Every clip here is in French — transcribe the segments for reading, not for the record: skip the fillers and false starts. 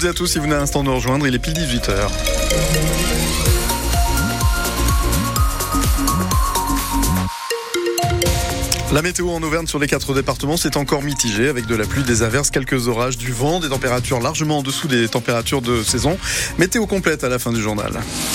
et à tous, si vous venez à l'instant de nous rejoindre, il est pile 18h. La météo en Auvergne sur les 4 départements, c'est encore mitigé avec de la pluie, des averses, quelques orages, du vent, des températures largement en dessous des températures de saison. Météo complète à la fin du journal.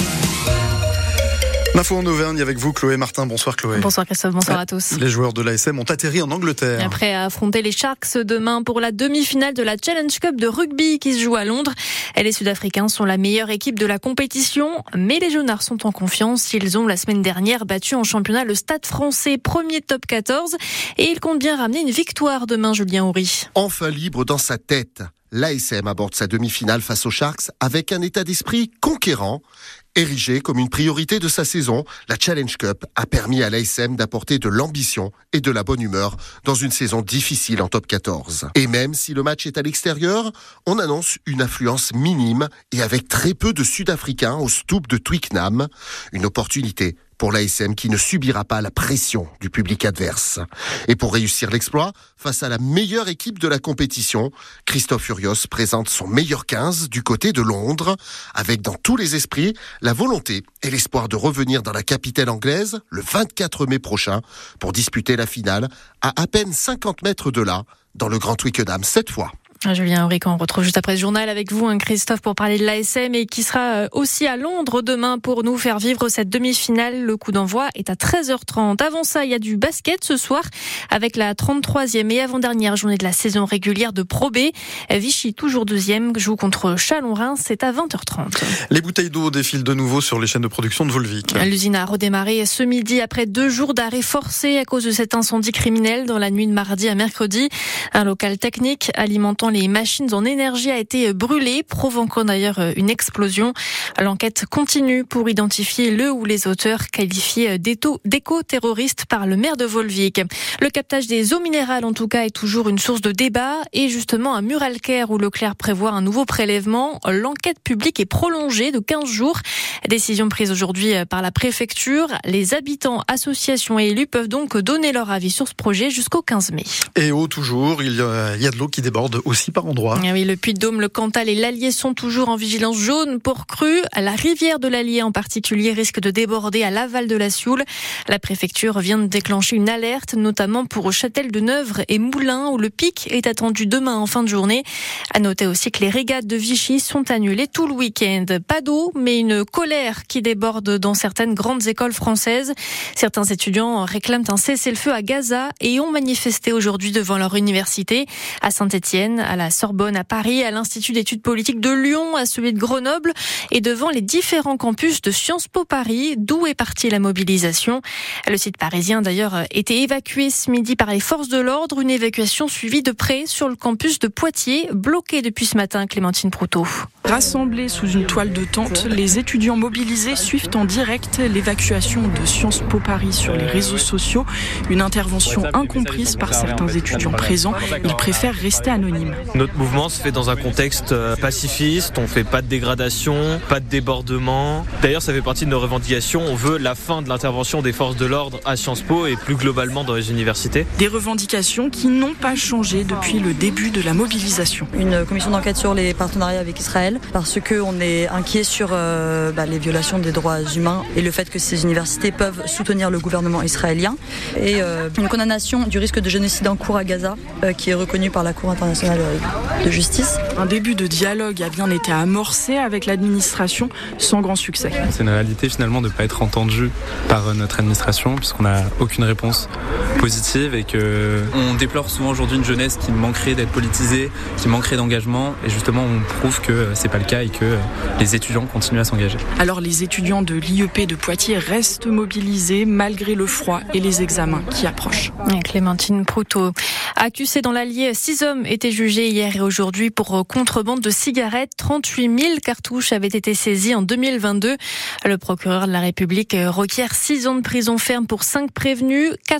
L'info en Auvergne avec vous, Chloé Martin. Bonsoir Chloé. Bonsoir Christophe, bonsoir à tous. Les joueurs de l'ASM ont atterri en Angleterre. Après affronter les Sharks demain pour la demi-finale de la Challenge Cup de rugby qui se joue à Londres. Les Sud-Africains sont la meilleure équipe de la compétition, mais les Jaunards sont en confiance. Ils ont la semaine dernière battu en championnat le Stade Français, premier top 14, et ils comptent bien ramener une victoire demain, Julien Houry. Enfin libre dans sa tête, l'ASM aborde sa demi-finale face aux Sharks avec un état d'esprit conquérant. Érigée comme une priorité de sa saison, la Challenge Cup a permis à l'ASM d'apporter de l'ambition et de la bonne humeur dans une saison difficile en top 14. Et même si le match est à l'extérieur, on annonce une affluence minime et avec très peu de Sud-Africains au Stoop de Twickenham. Une opportunité pour l'ASM qui ne subira pas la pression du public adverse. Et pour réussir l'exploit, face à la meilleure équipe de la compétition, Christophe Furios présente son meilleur 15 du côté de Londres, avec dans tous les esprits la volonté et l'espoir de revenir dans la capitale anglaise le 24 mai prochain pour disputer la finale à peine 50 mètres de là, dans le Grand Twickenham cette fois. Julien Houry, on retrouve juste après ce journal avec vous, Christophe, pour parler de l'ASM et qui sera aussi à Londres demain pour nous faire vivre cette demi-finale. Le coup d'envoi est à 13h30. Avant ça, il y a du basket ce soir avec la 33e et avant-dernière journée de la saison régulière de Pro B. Vichy, toujours deuxième, joue contre Chalon-Reims. C'est à 20h30. Les bouteilles d'eau défilent de nouveau sur les chaînes de production de Volvic. L'usine a redémarré ce midi après 2 jours d'arrêt forcé à cause de cet incendie criminel dans la nuit de mardi à mercredi. Un local technique alimentant les machines en énergie a été brûlé, provoquant d'ailleurs une explosion. L'enquête continue pour identifier le ou les auteurs qualifiés d'éco-terroristes par le maire de Volvic. Le captage des eaux minérales, en tout cas, est toujours une source de débat. Et justement, à Muralcaire, où Leclerc prévoit un nouveau prélèvement, l'enquête publique est prolongée de 15 jours. Décision prise aujourd'hui par la préfecture. Les habitants, associations et élus peuvent donc donner leur avis sur ce projet jusqu'au 15 mai. Et eau toujours, il y a de l'eau qui déborde aussi par endroits. Oui, le Puy-de-Dôme, le Cantal et l'Allier sont toujours en vigilance jaune pour crue. La rivière de l'Allier en particulier risque de déborder à l'aval de la Sioule. La préfecture vient de déclencher une alerte, notamment pour Châtel-de-Neuvre et Moulins, où le pic est attendu demain en fin de journée. À noter aussi que les régates de Vichy sont annulées tout le week-end. Pas d'eau, mais une colère qui déborde dans certaines grandes écoles françaises. Certains étudiants réclament un cessez-le-feu à Gaza et ont manifesté aujourd'hui devant leur université à Saint-Étienne, à la Sorbonne à Paris, à l'Institut d'études politiques de Lyon, à celui de Grenoble et devant les différents campus de Sciences Po Paris, d'où est partie la mobilisation. Le site parisien d'ailleurs était évacué ce midi par les forces de l'ordre, une évacuation suivie de près sur le campus de Poitiers, bloqué depuis ce matin, Clémentine Proutot. Rassemblés sous une toile de tente, les étudiants mobilisés suivent en direct l'évacuation de Sciences Po Paris sur les réseaux sociaux. Une intervention incomprise par certains étudiants présents. Ils préfèrent rester anonymes. Notre mouvement se fait dans un contexte pacifiste, on ne fait pas de dégradation, pas de débordement. D'ailleurs, ça fait partie de nos revendications. On veut la fin de l'intervention des forces de l'ordre à Sciences Po et plus globalement dans les universités. Des revendications qui n'ont pas changé depuis le début de la mobilisation. Une commission d'enquête sur les partenariats avec Israël, parce qu'on est inquiet sur les violations des droits humains et le fait que ces universités peuvent soutenir le gouvernement israélien. Et une condamnation du risque de génocide en cours à Gaza, qui est reconnu par la Cour internationale de justice. Un début de dialogue a bien été amorcé avec l'administration, sans grand succès. C'est une réalité finalement de ne pas être entendu par notre administration, puisqu'on n'a aucune réponse positive et qu'on déplore souvent aujourd'hui une jeunesse qui manquerait d'être politisée, qui manquerait d'engagement, et justement on prouve que c'est pas le cas et que les étudiants continuent à s'engager. Alors les étudiants de l'IEP de Poitiers restent mobilisés malgré le froid et les examens qui approchent. Clémentine Proutot. Accusés dans l'Allier, 6 hommes étaient jugés hier et aujourd'hui pour contrebande de cigarettes. 38 000 cartouches avaient été saisies en 2022. Le procureur de la République requiert 6 ans de prison ferme pour 5 prévenus, 4 ans pour le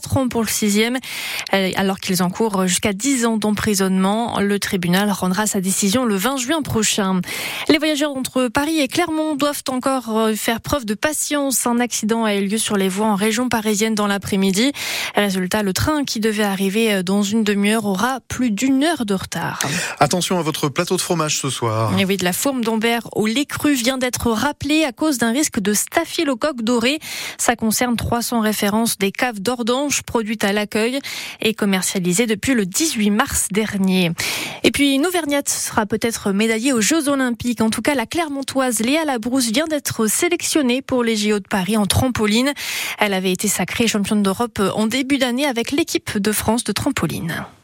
6e, alors qu'ils encourent jusqu'à 10 ans d'emprisonnement. Le tribunal rendra sa décision le 20 juin prochain. Les voyageurs entre Paris et Clermont doivent encore faire preuve de patience. Un accident a eu lieu sur les voies en région parisienne dans l'après-midi. Résultat, le train qui devait arriver dans une demi-heure aura plus d'1 heure de retard. Attention à votre plateau de fromage ce soir. Et oui, de la fourme d'Ambert au lait cru vient d'être rappelé à cause d'un risque de staphylocoque doré. Ça concerne 300 références des caves d'Ordange produites à l'accueil et commercialisées depuis le 18 mars dernier. Et puis, une Auvergnate sera peut-être médaillée aux Jeux Olympiques. En tout cas, la Clermontoise Léa Labrousse vient d'être sélectionnée pour les JO de Paris en trampoline. Elle avait été sacrée championne d'Europe en début d'année avec l'équipe de France de trampoline.